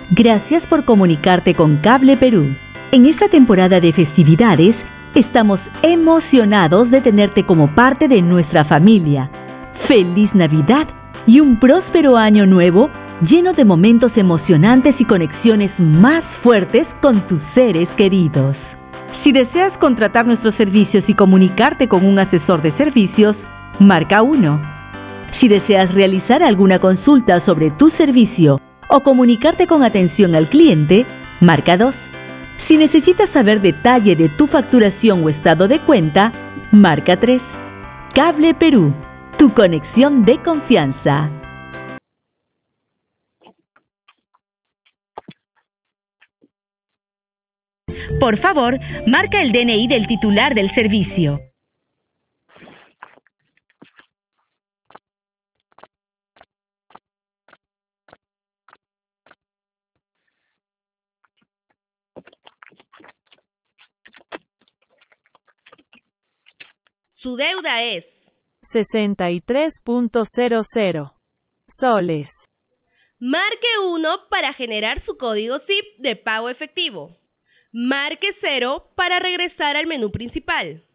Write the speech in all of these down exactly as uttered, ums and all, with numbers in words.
Gracias por comunicarte con Cable Perú. En esta temporada de festividades, estamos emocionados de tenerte como parte de nuestra familia. ¡Feliz Navidad y un próspero año nuevo lleno de momentos emocionantes y conexiones más fuertes con tus seres queridos! Si deseas contratar nuestros servicios y comunicarte con un asesor de servicios, marca uno. Si deseas realizar alguna consulta sobre tu servicio o comunicarte con atención al cliente, marca dos. Si necesitas saber detalle de tu facturación o estado de cuenta, marca tres. Cable Perú, tu conexión de confianza. Por favor, marca el D N I del titular del servicio. Su deuda es sesenta y tres punto cero cero soles. Marque uno para generar su código S I P de pago efectivo. Marque cero para regresar al menú principal.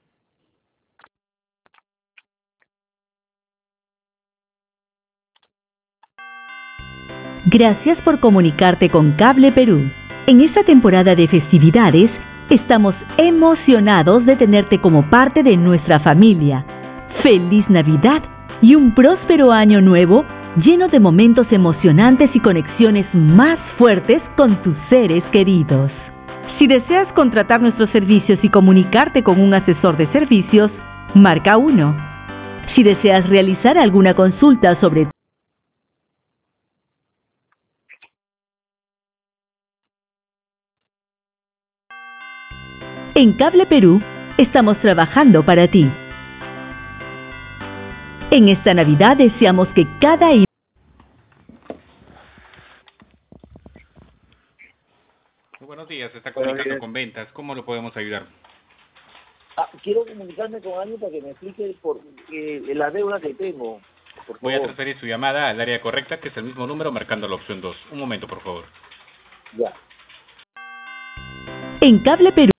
Gracias por comunicarte con Cable Perú. En esta temporada de festividades, estamos emocionados de tenerte como parte de nuestra familia. ¡Feliz Navidad y un próspero año nuevo lleno de momentos emocionantes y conexiones más fuertes con tus seres queridos! Si deseas contratar nuestros servicios y comunicarte con un asesor de servicios, marca uno. Si deseas realizar alguna consulta sobre En Cable Perú, estamos trabajando para ti. En esta Navidad deseamos que cada... Muy buenos días, se está comunicando con ventas. ¿Cómo lo podemos ayudar? Ah, quiero comunicarme con alguien para que me explique por eh, la deuda que tengo. Por Voy a favor. transferir su llamada al área correcta, que es el mismo número, marcando la opción dos. Un momento, por favor. Ya. En Cable Perú.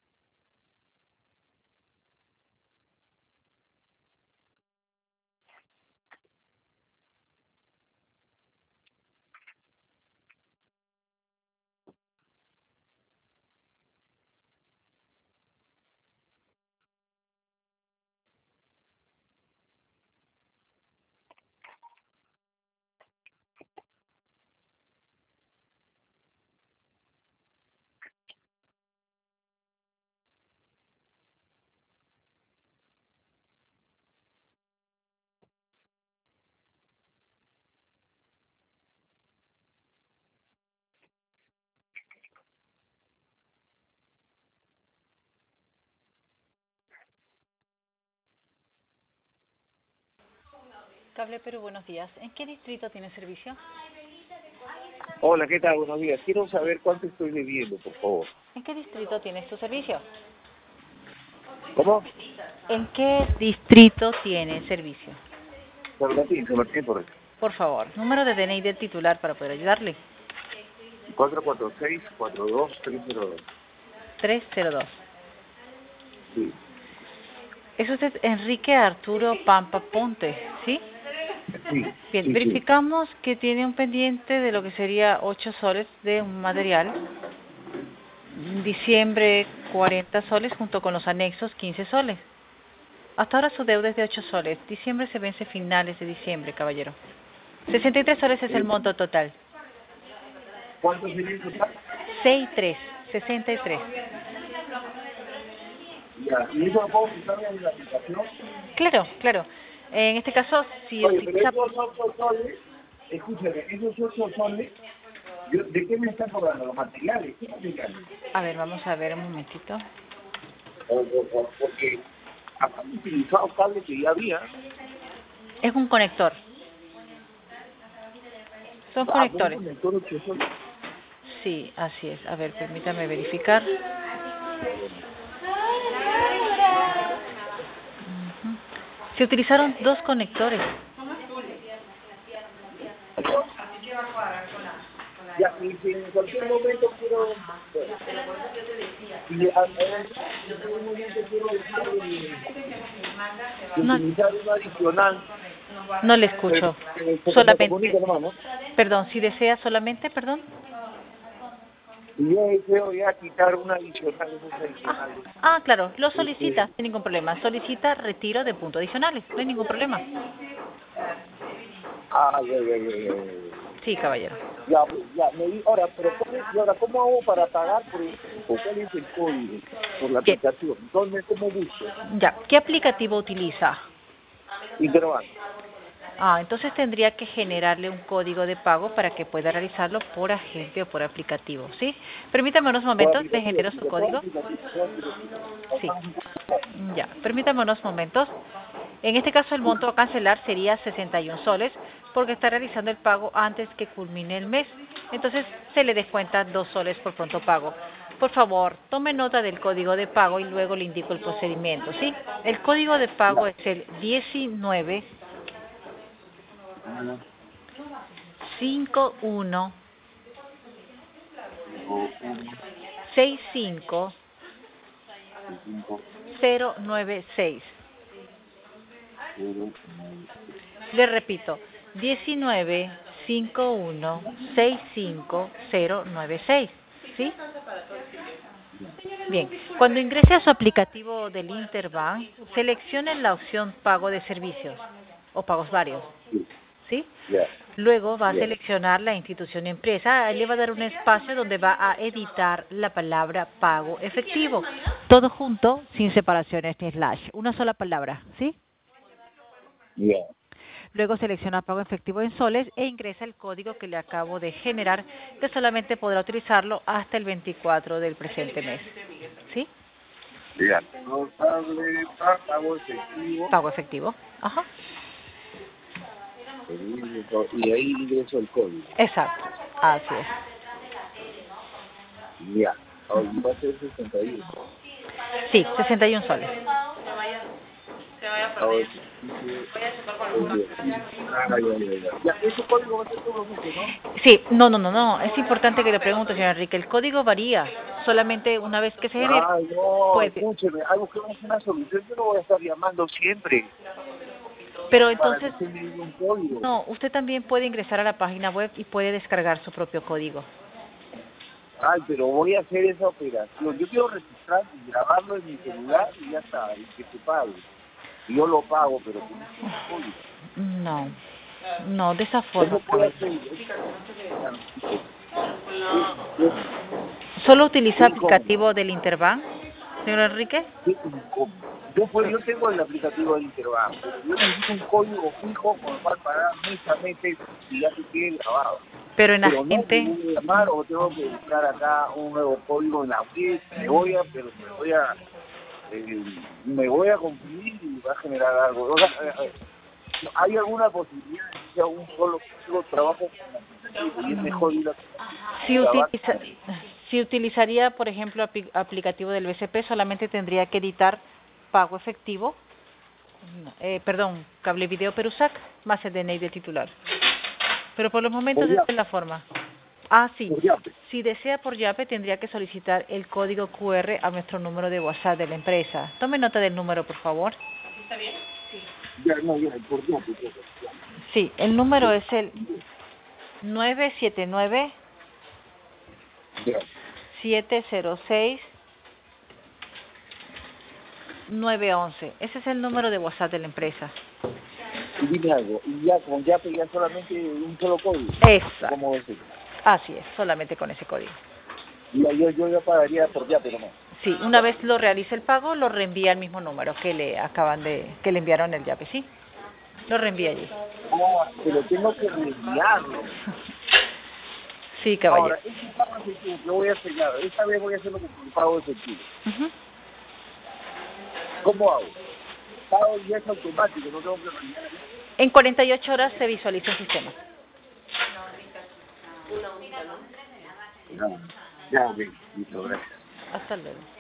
Cable Perú, buenos días. ¿En qué distrito tiene servicio? Hola, ¿qué tal? Buenos días. Quiero saber cuánto estoy debiendo, por favor. ¿En qué distrito tienes tu servicio? ¿Cómo? ¿En qué distrito tiene servicio? San Martín, San Martín, por eso. Por favor, número de D N I del titular para poder ayudarle. cuatro cuatro seis, cuatro dos, tres cero dos. tres cero dos. Sí. Es usted Enrique Arturo Pampa Ponte, ¿sí? Sí. Bien, sí, verificamos sí. que tiene un pendiente de lo que sería ocho soles de un material. Diciembre cuarenta soles junto con los anexos quince soles. Hasta ahora su deuda es de ocho soles. Diciembre se vence finales de diciembre, caballero. sesenta y tres soles es el monto total. ¿Cuánto sería el total? sesenta y tres, sesenta y tres. Ya. ¿Y eso lo puedo usar en la aplicación? Claro, claro. En este caso, si Oye, utiliza... pero esos ocho soles, escúchame, esos ocho soles, yo- ¿de qué me están cobrando? ¿Los materiales? ¿Qué materiales? A ver, vamos a ver un momentito. O- o- o- porque han utilizado cables que ya había. Es un conector. Son Ah, conectores. un conector ocho soles. Sí, así es. A ver, permítame verificar. Ujú. Se utilizaron dos conectores. Ya, y si en cualquier momento quiero... Y a- a- en algún momento quiero dejar de, de No, utilizar un adicional, no le pero, escucho. pero, pero me Solamente, comunico nomás, ¿no? perdón, si desea solamente, perdón. Y yo deseo ya quitar un adicional, esos Ah, adicionales. ah, claro, lo Este, solicita sin ningún problema. Solicita retiro de puntos adicionales, no hay ningún problema. ah, ya, ya, ya, ya, ya. Sí, caballero. Ya, pues, ya, me di, ahora, pero ¿cómo, y ahora, ¿cómo hago para pagar por el, por cuál es el código? Por la Bien. aplicación. Entonces, ¿cómo busco? Ya, ¿qué aplicativo utiliza? Interbank. Ah, entonces tendría que generarle un código de pago para que pueda realizarlo por agente o por aplicativo, ¿sí? Permítame unos Por momentos, le aplicativo, genero su por código. aplicativo, por aplicativo. Sí, ya, permítame unos momentos. En este caso el monto a cancelar sería sesenta y uno soles porque está realizando el pago antes que culmine el mes. Entonces se le descuenta dos soles por pronto pago. Por favor, tome nota del código de pago y luego le indico el procedimiento, ¿sí? El código de pago es el diecinueve cinco uno seis cinco cero nueve seis. Le repito, diecinueve cinco uno seis cinco cero nueve seis, ¿sí? Bien, cuando ingrese a su aplicativo del Interbank, seleccione la opción pago de servicios o pagos varios, ¿sí? Ya. Luego va a Bien. seleccionar la institución y empresa, ahí le va a dar un espacio donde va a editar la palabra pago efectivo, todo junto, sin separaciones ni slash, una sola palabra, ¿sí? Ya. Luego selecciona pago efectivo en soles e ingresa el código que le acabo de generar, que solamente podrá utilizarlo hasta el veinticuatro del presente mes, ¿sí? Ya. Notable, pago efectivo. Pago efectivo, ajá, Y ahí ingreso el código. exacto, así es. Ya. Ahora va a ser sesenta y uno. Sí, sesenta y uno soles. Ahora, ah, ya, ya, ya. Ya, ese código va a ser todo lo mismo, ¿no? Sí, no, no, no, no, es importante que le pregunte, señor Enrique, el código varía, solamente una vez que se genere, Ay, no, puede, escúcheme, hay busquemos una solución. Yo no voy a estar llamando siempre pero para entonces, que usted me diga un código. no, usted también puede ingresar a la página web y puede descargar su propio código. Ay, pero voy a hacer esa operación. Yo quiero registrar y grabarlo en mi celular y ya está, y que se pague. Y yo lo pago, pero con un código. No, no, de esa ¿Cómo forma, puedo caballero. hacer? ¿Solo utiliza Es incómodo. aplicativo del Interbank, señor Enrique? Es incómodo. Yo, pues, yo tengo el aplicativo de Interbank, pero yo necesito un código fijo con el cual pagar mes a mes y ya se quede grabado. Pero en Pero no, agente, me voy a llamar o tengo que buscar acá un nuevo código en la web, me voy a, pero me voy a, eh, me voy a confundir y va a generar algo. O sea, eh, ¿hay alguna posibilidad de que sea un solo, solo trabajo con la aplicación y es mejor ir a si, grabar? utiliza, si utilizaría, por ejemplo, apli- aplicativo del B C P, solamente tendría que editar pago efectivo, eh, perdón, cable video Perusac, más el D N I del titular. Pero por los momentos Por esta Yape. es la forma. Ah, sí. Por Yape. Si desea por Yape, tendría que solicitar el código Q R a nuestro número de WhatsApp de la empresa. Tome nota del número, por favor. Ya, no, ya, por Yape, por Yape. Sí, el número es el nueve siete nueve Ya. siete cero seis nueve once. Ese es el número de WhatsApp de la empresa. Y dime algo, y ya con Yape ya solamente un solo código. Esa. ¿Cómo es eso? Así es, solamente con ese código. Y ya, yo, yo ya pagaría por Yape nomás. Sí, una vez lo realice el pago, lo reenvía al mismo número que le acaban de, que le enviaron el Yape, ¿sí? Lo reenvía allí. Ah, pero tengo que reenviarlo. Sí, caballero. Ahora, este pago efectivo que voy a hacer ya, esta vez voy a hacerlo con el pago efectivo. Ujú. ¿Cómo hago? Pago ya es automático, no tengo que reenviar. En cuarenta y ocho horas se visualiza el sistema. Ya, ya, ok, listo, gracias. Hasta luego.